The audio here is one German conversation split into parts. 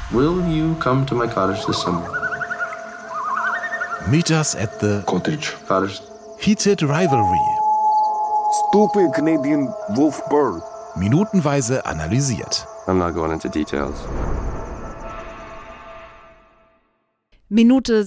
Will you come to my cottage this summer? Meet us at the Cottage. Heated Rivalry. Stupid Canadian wolf bird. Minutenweise analysiert. I'm not going into details. Minute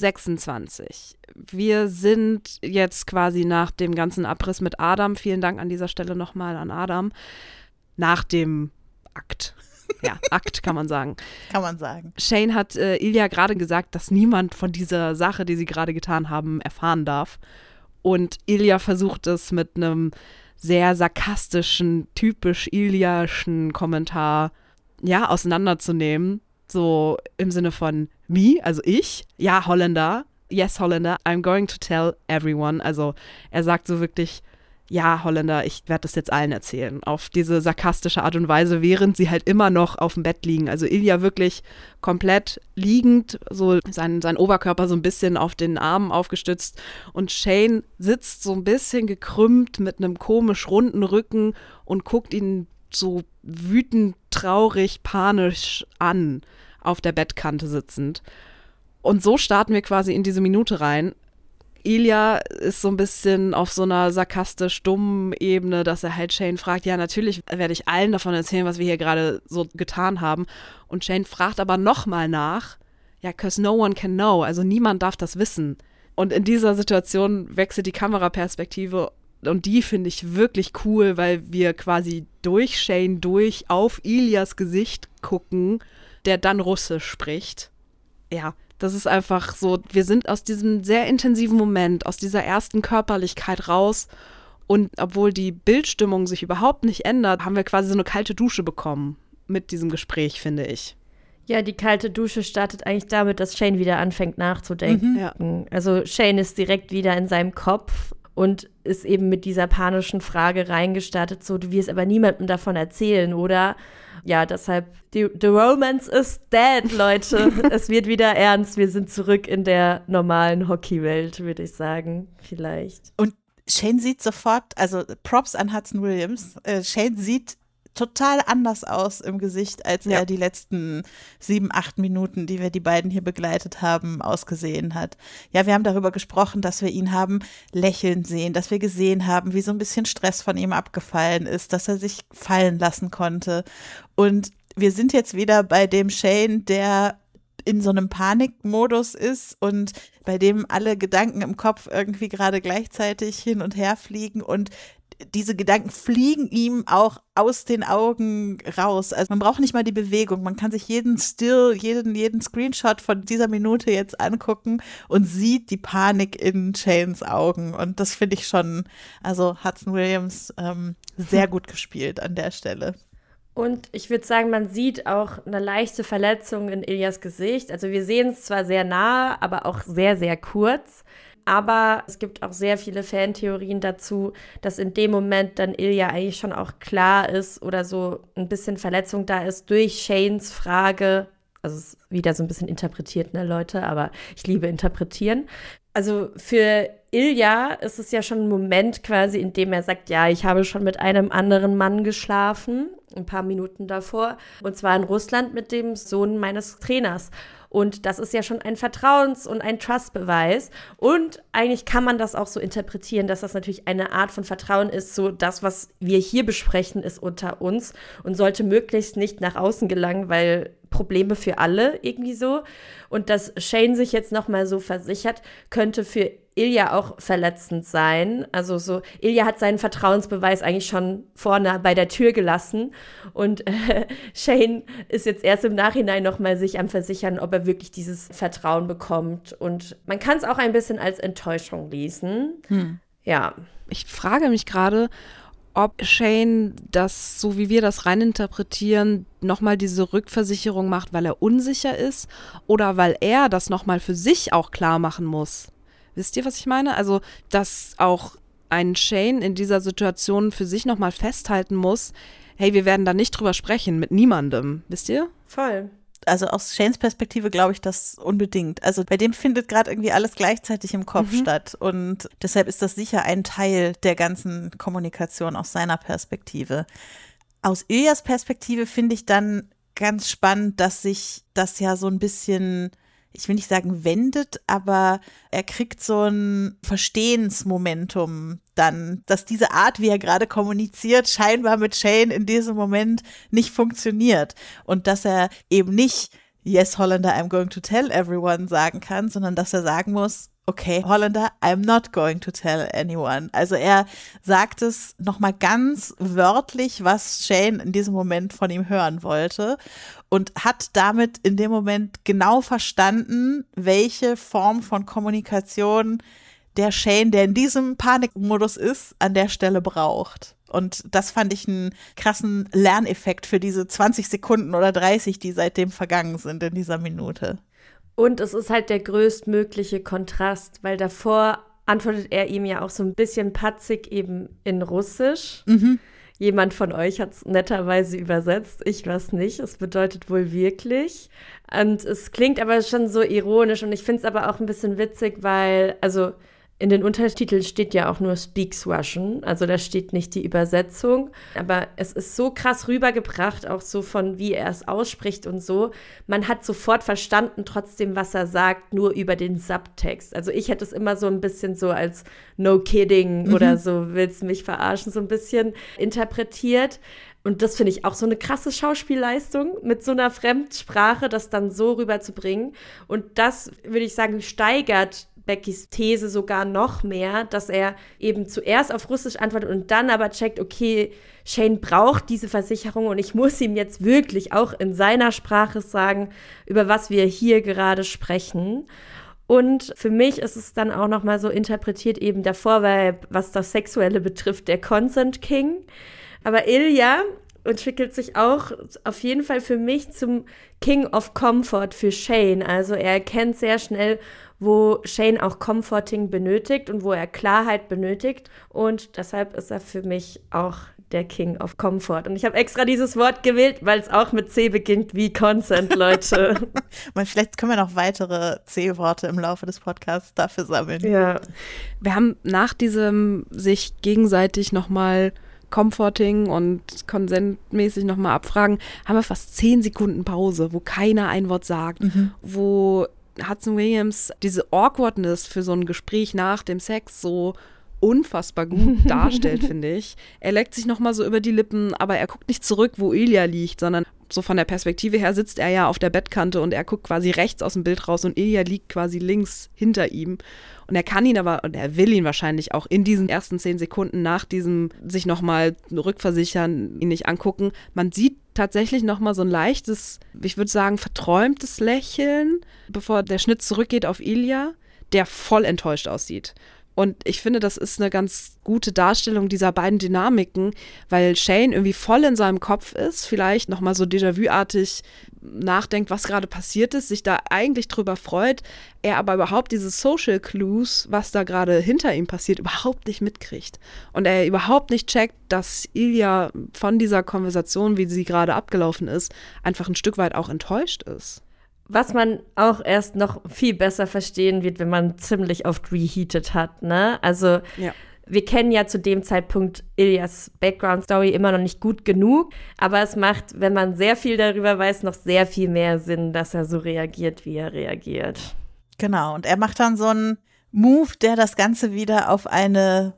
26. Wir sind jetzt quasi nach dem ganzen Abriss mit Adam, vielen Dank an dieser Stelle nochmal an Adam, nach dem Akt. Ja, Akt kann man sagen. Kann man sagen. Shane hat Ilya gerade gesagt, dass niemand von dieser Sache, die sie gerade getan haben, erfahren darf. Und Ilya versucht es mit einem sehr sarkastischen, typisch Ilyaschen Kommentar auseinanderzunehmen. So im Sinne von me, also ich, ja Holländer, yes Holländer, I'm going to tell everyone. Also er sagt so wirklich, ja Holländer, ich werde das jetzt allen erzählen. Auf diese sarkastische Art und Weise, während sie halt immer noch auf dem Bett liegen. Also Ilya wirklich komplett liegend, so sein Oberkörper so ein bisschen auf den Armen aufgestützt. Und Shane sitzt so ein bisschen gekrümmt mit einem komisch runden Rücken und guckt ihn so wütend, traurig, panisch an, auf der Bettkante sitzend. Und so starten wir quasi in diese Minute rein. Ilya ist so ein bisschen auf so einer sarkastisch-dummen Ebene, dass er halt Shane fragt, ja, natürlich werde ich allen davon erzählen, was wir hier gerade so getan haben. Und Shane fragt aber nochmal nach, ja, 'cause no one can know, also niemand darf das wissen. Und in dieser Situation wechselt die Kameraperspektive und die finde ich wirklich cool, weil wir quasi durch Shane auf Ilyas Gesicht gucken, der dann Russisch spricht. Ja, das ist einfach so, wir sind aus diesem sehr intensiven Moment, aus dieser ersten Körperlichkeit raus und obwohl die Bildstimmung sich überhaupt nicht ändert, haben wir quasi so eine kalte Dusche bekommen mit diesem Gespräch, finde ich. Ja, die kalte Dusche startet eigentlich damit, dass Shane wieder anfängt nachzudenken. Ja. Also Shane ist direkt wieder in seinem Kopf und ist eben mit dieser panischen Frage reingestartet, so, du wirst aber niemandem davon erzählen, oder? Ja, deshalb, the romance is dead, Leute. Es wird wieder ernst. Wir sind zurück in der normalen Hockeywelt, würde ich sagen, vielleicht. Und Shane sieht sofort, also Props an Hudson Williams, Shane sieht total anders aus im Gesicht, als er die letzten 7, 8 Minuten, die wir die beiden hier begleitet haben, ausgesehen hat. Ja, wir haben darüber gesprochen, dass wir ihn haben lächeln sehen, dass wir gesehen haben, wie so ein bisschen Stress von ihm abgefallen ist, dass er sich fallen lassen konnte. Und wir sind jetzt wieder bei dem Shane, der in so einem Panikmodus ist und bei dem alle Gedanken im Kopf irgendwie gerade gleichzeitig hin und her fliegen und diese Gedanken fliegen ihm auch aus den Augen raus. Also man braucht nicht mal die Bewegung. Man kann sich jeden Screenshot von dieser Minute jetzt angucken und sieht die Panik in Shanes Augen. Und das finde ich schon, also Hudson Williams sehr gut gespielt an der Stelle. Und ich würde sagen, man sieht auch eine leichte Verletzung in Ilyas Gesicht. Also wir sehen es zwar sehr nah, aber auch sehr, sehr kurz. Aber es gibt auch sehr viele Fantheorien dazu, dass in dem Moment dann Ilya eigentlich schon auch klar ist oder so ein bisschen Verletzung da ist durch Shanes Frage. Also es ist wieder so ein bisschen interpretiert, ne, Leute, aber ich liebe interpretieren. Also für Ilya ist es ja schon ein Moment quasi, in dem er sagt, ja, ich habe schon mit einem anderen Mann geschlafen, ein paar Minuten davor, und zwar in Russland mit dem Sohn meines Trainers. Und das ist ja schon ein Vertrauens- und ein Trust-Beweis. Und eigentlich kann man das auch so interpretieren, dass das natürlich eine Art von Vertrauen ist. So, das, was wir hier besprechen, ist unter uns und sollte möglichst nicht nach außen gelangen, weil Probleme für alle irgendwie so. Und dass Shane sich jetzt nochmal so versichert, könnte für Ilya auch verletzend sein. Also so, Ilya hat seinen Vertrauensbeweis eigentlich schon vorne bei der Tür gelassen und Shane ist jetzt erst im Nachhinein nochmal sich am Versichern, ob er wirklich dieses Vertrauen bekommt. Und man kann es auch ein bisschen als Enttäuschung lesen. Ja. Ich frage mich gerade, ob Shane das, so wie wir das reininterpretieren, nochmal diese Rückversicherung macht, weil er unsicher ist oder weil er das nochmal für sich auch klar machen muss. Wisst ihr, was ich meine? Also, dass auch ein Shane in dieser Situation für sich nochmal festhalten muss, hey, wir werden da nicht drüber sprechen, mit niemandem. Wisst ihr? Voll. Also aus Shanes Perspektive glaube ich das unbedingt. Also bei dem findet gerade irgendwie alles gleichzeitig im Kopf statt und deshalb ist das sicher ein Teil der ganzen Kommunikation aus seiner Perspektive. Aus Ilyas Perspektive finde ich dann ganz spannend, dass sich das ja so ein bisschen, ich will nicht sagen wendet, aber er kriegt so ein Verstehensmomentum dann, dass diese Art, wie er gerade kommuniziert, scheinbar mit Shane in diesem Moment nicht funktioniert und dass er eben nicht Yes, Hollander, I'm going to tell everyone sagen kann, sondern dass er sagen muss, okay, Hollander, I'm not going to tell anyone. Also er sagt es nochmal ganz wörtlich, was Shane in diesem Moment von ihm hören wollte und hat damit in dem Moment genau verstanden, welche Form von Kommunikation der Shane, der in diesem Panikmodus ist, an der Stelle braucht. Und das fand ich einen krassen Lerneffekt für diese 20 Sekunden oder 30, die seitdem vergangen sind in dieser Minute. Und es ist halt der größtmögliche Kontrast, weil davor antwortet er ihm ja auch so ein bisschen patzig eben in Russisch. Jemand von euch hat es netterweise übersetzt, ich weiß nicht. Es bedeutet wohl wirklich. Und es klingt aber schon so ironisch und ich finde es aber auch ein bisschen witzig, weil, also in den Untertiteln steht ja auch nur Speaks Russian, also da steht nicht die Übersetzung, aber es ist so krass rübergebracht, auch so von wie er es ausspricht und so. Man hat sofort verstanden trotzdem, was er sagt, nur über den Subtext. Also ich hätte es immer so ein bisschen so als no kidding oder so, willst mich verarschen, so ein bisschen interpretiert. Und das finde ich auch so eine krasse Schauspielleistung, mit so einer Fremdsprache das dann so rüberzubringen. Und das, würde ich sagen, steigert Beckys These sogar noch mehr, dass er eben zuerst auf Russisch antwortet und dann aber checkt, okay, Shane braucht diese Versicherung und ich muss ihm jetzt wirklich auch in seiner Sprache sagen, über was wir hier gerade sprechen. Und für mich ist es dann auch noch mal so interpretiert eben davor, weil was das Sexuelle betrifft, der Consent King. Aber Ilya entwickelt sich auch auf jeden Fall für mich zum King of Comfort für Shane. Also er erkennt sehr schnell, wo Shane auch Comforting benötigt und wo er Klarheit benötigt. Und deshalb ist er für mich auch der King of Comfort. Und ich habe extra dieses Wort gewählt, weil es auch mit C beginnt wie Consent, Leute. Vielleicht können wir noch weitere C-Worte im Laufe des Podcasts dafür sammeln. Ja. Wir haben nach diesem sich gegenseitig nochmal Comforting und konsentmäßig nochmal abfragen, haben wir fast 10 Sekunden Pause, wo keiner ein Wort sagt, wo Hudson Williams diese Awkwardness für so ein Gespräch nach dem Sex so unfassbar gut darstellt, finde ich. Er leckt sich nochmal so über die Lippen, aber er guckt nicht zurück, wo Ilya liegt, sondern so von der Perspektive her sitzt er ja auf der Bettkante und er guckt quasi rechts aus dem Bild raus und Ilya liegt quasi links hinter ihm. Und er kann ihn aber, und er will ihn wahrscheinlich auch in diesen ersten 10 Sekunden nach diesem sich nochmal rückversichern, ihn nicht angucken. Man sieht tatsächlich nochmal so ein leichtes, ich würde sagen, verträumtes Lächeln, bevor der Schnitt zurückgeht auf Ilya, der voll enttäuscht aussieht. Und ich finde, das ist eine ganz gute Darstellung dieser beiden Dynamiken, weil Shane irgendwie voll in seinem Kopf ist, vielleicht nochmal so Déjà-vu-artig nachdenkt, was gerade passiert ist, sich da eigentlich drüber freut, er aber überhaupt diese Social Clues, was da gerade hinter ihm passiert, überhaupt nicht mitkriegt. Und er überhaupt nicht checkt, dass Ilya von dieser Konversation, wie sie gerade abgelaufen ist, einfach ein Stück weit auch enttäuscht ist. Was man auch erst noch viel besser verstehen wird, wenn man ziemlich oft reheated hat, ne? Also wir kennen ja zu dem Zeitpunkt Ilyas Background-Story immer noch nicht gut genug, aber es macht, wenn man sehr viel darüber weiß, noch sehr viel mehr Sinn, dass er so reagiert, wie er reagiert. Genau, und er macht dann so einen Move, der das Ganze wieder auf eine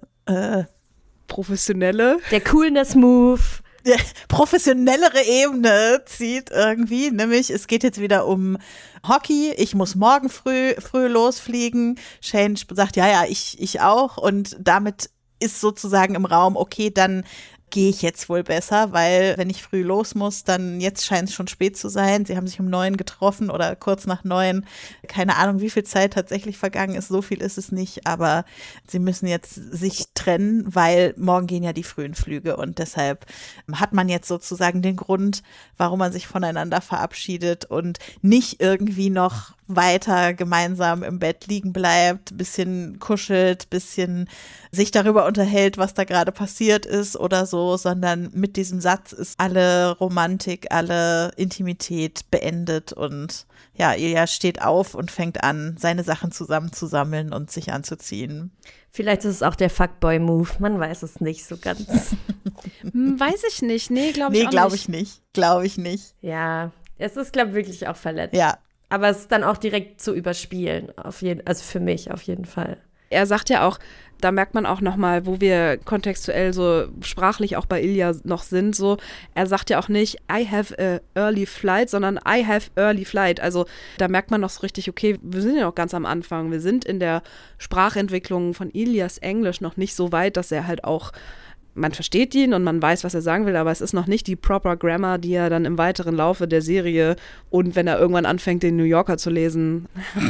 professionelle, der Coolness-Move, professionellere Ebene zieht irgendwie, nämlich es geht jetzt wieder um Hockey, ich muss morgen früh losfliegen, Shane sagt, ja, ich auch und damit ist sozusagen im Raum, okay, dann gehe ich jetzt wohl besser, weil wenn ich früh los muss, dann jetzt scheint es schon spät zu sein. Sie haben sich um 9 getroffen oder kurz nach 9. Keine Ahnung, wie viel Zeit tatsächlich vergangen ist. So viel ist es nicht, aber sie müssen jetzt sich trennen, weil morgen gehen ja die frühen Flüge und deshalb hat man jetzt sozusagen den Grund, warum man sich voneinander verabschiedet und nicht irgendwie noch weiter gemeinsam im Bett liegen bleibt, bisschen kuschelt, bisschen sich darüber unterhält, was da gerade passiert ist oder so, sondern mit diesem Satz ist alle Romantik, alle Intimität beendet und ja, Ilya steht auf und fängt an, seine Sachen zusammenzusammeln und sich anzuziehen. Vielleicht ist es auch der Fuckboy-Move, man weiß es nicht so ganz. Weiß ich nicht, nee, glaube ich auch nicht. Glaube ich nicht. Ja, Es ist, glaube ich, wirklich auch verletzt. Ja. Aber es ist dann auch direkt zu überspielen, also für mich auf jeden Fall. Er sagt ja auch, da merkt man auch nochmal, wo wir kontextuell so sprachlich auch bei Ilya noch sind, so, er sagt ja auch nicht, I have a early flight, sondern I have early flight. Also da merkt man noch so richtig, okay, wir sind ja noch ganz am Anfang. Wir sind in der Sprachentwicklung von Ilyas Englisch noch nicht so weit, dass er halt auch, man versteht ihn und man weiß, was er sagen will, aber es ist noch nicht die proper Grammar, die er dann im weiteren Laufe der Serie und wenn er irgendwann anfängt, den New Yorker zu lesen,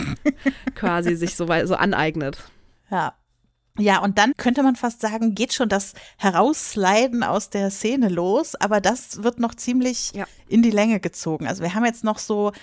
quasi sich so aneignet. Ja. Ja, und dann könnte man fast sagen, geht schon das Heraussliden aus der Szene los, aber das wird noch ziemlich in die Länge gezogen. Also wir haben jetzt noch so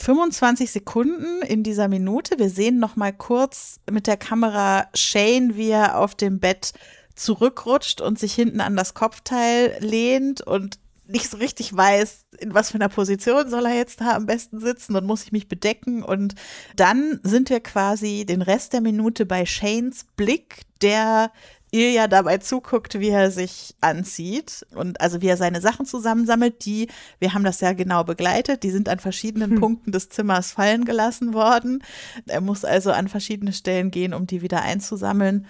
25 Sekunden in dieser Minute. Wir sehen noch mal kurz mit der Kamera Shane, wie er auf dem Bett zurückrutscht und sich hinten an das Kopfteil lehnt und nicht so richtig weiß, in was für einer Position soll er jetzt da am besten sitzen und muss ich mich bedecken. Und dann sind wir quasi den Rest der Minute bei Shanes Blick, der Ilya dabei zuguckt, wie er sich anzieht und also wie er seine Sachen zusammensammelt, wir haben das ja genau begleitet, die sind an verschiedenen Punkten des Zimmers fallen gelassen worden. Er muss also an verschiedene Stellen gehen, um die wieder einzusammeln.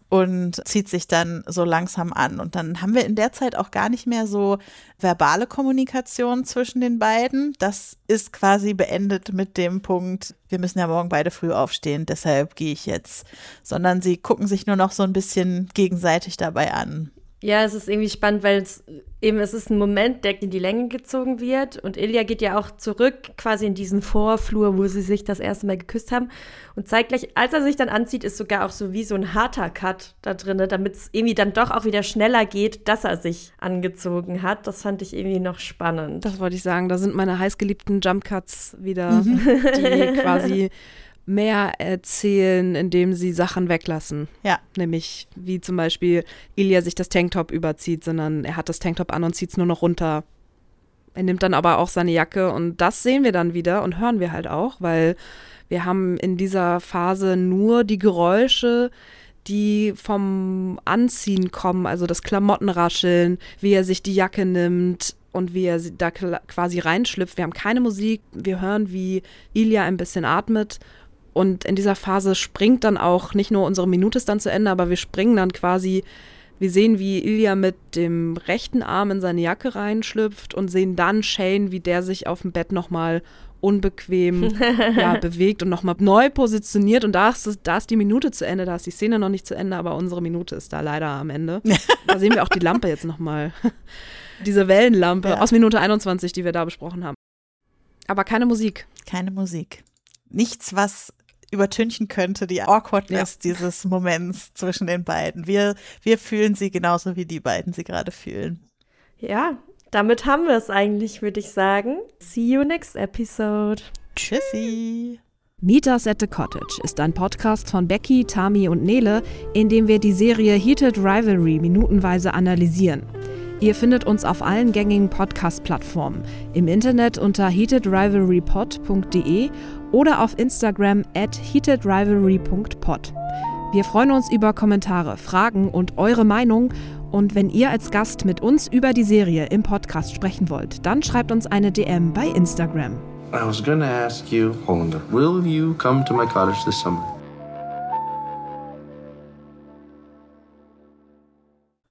Und zieht sich dann so langsam an. Und dann haben wir in der Zeit auch gar nicht mehr so verbale Kommunikation zwischen den beiden. Das ist quasi beendet mit dem Punkt, wir müssen ja morgen beide früh aufstehen, deshalb gehe ich jetzt. Sondern sie gucken sich nur noch so ein bisschen gegenseitig dabei an. Ja, es ist irgendwie spannend, weil es ist ein Moment, der in die Länge gezogen wird und Ilya geht ja auch zurück quasi in diesen Vorflur, wo sie sich das erste Mal geküsst haben und zeitgleich, als er sich dann anzieht, ist sogar auch so wie so ein harter Cut da drin, damit es irgendwie dann doch auch wieder schneller geht, dass er sich angezogen hat. Das fand ich irgendwie noch spannend. Das wollte ich sagen, da sind meine heißgeliebten Jump-Cuts wieder, die quasi mehr erzählen, indem sie Sachen weglassen. Ja. Nämlich wie zum Beispiel Ilya sich das Tanktop überzieht, sondern er hat das Tanktop an und zieht es nur noch runter. Er nimmt dann aber auch seine Jacke und das sehen wir dann wieder und hören wir halt auch, weil wir haben in dieser Phase nur die Geräusche, die vom Anziehen kommen, also das Klamottenrascheln, wie er sich die Jacke nimmt und wie er da quasi reinschlüpft. Wir haben keine Musik, wir hören, wie Ilya ein bisschen atmet. Und in dieser Phase springt dann auch, nicht nur unsere Minute ist dann zu Ende, aber wir springen dann quasi, wir sehen, wie Ilya mit dem rechten Arm in seine Jacke reinschlüpft und sehen dann Shane, wie der sich auf dem Bett nochmal unbequem bewegt und nochmal neu positioniert. Und da ist die Minute zu Ende, da ist die Szene noch nicht zu Ende, aber unsere Minute ist da leider am Ende. Da sehen wir auch die Lampe jetzt nochmal. Diese Wellenlampe aus Minute 21, die wir da besprochen haben. Aber keine Musik. Keine Musik. Nichts, was übertünchen könnte, die Awkwardness dieses Moments zwischen den beiden. Wir fühlen sie genauso, wie die beiden sie gerade fühlen. Ja, damit haben wir es eigentlich, würde ich sagen. See you next episode. Tschüssi. Meet Us at the Cottage ist ein Podcast von Becky, Tami und Nele, in dem wir die Serie Heated Rivalry minutenweise analysieren. Ihr findet uns auf allen gängigen Podcast-Plattformen, im Internet unter heatedrivalrypod.de oder auf Instagram @heatedrivalry.pod. Wir freuen uns über Kommentare, Fragen und eure Meinung. Und wenn ihr als Gast mit uns über die Serie im Podcast sprechen wollt, dann schreibt uns eine DM bei Instagram. I was gonna ask you, Hollander, will you come to my cottage this summer?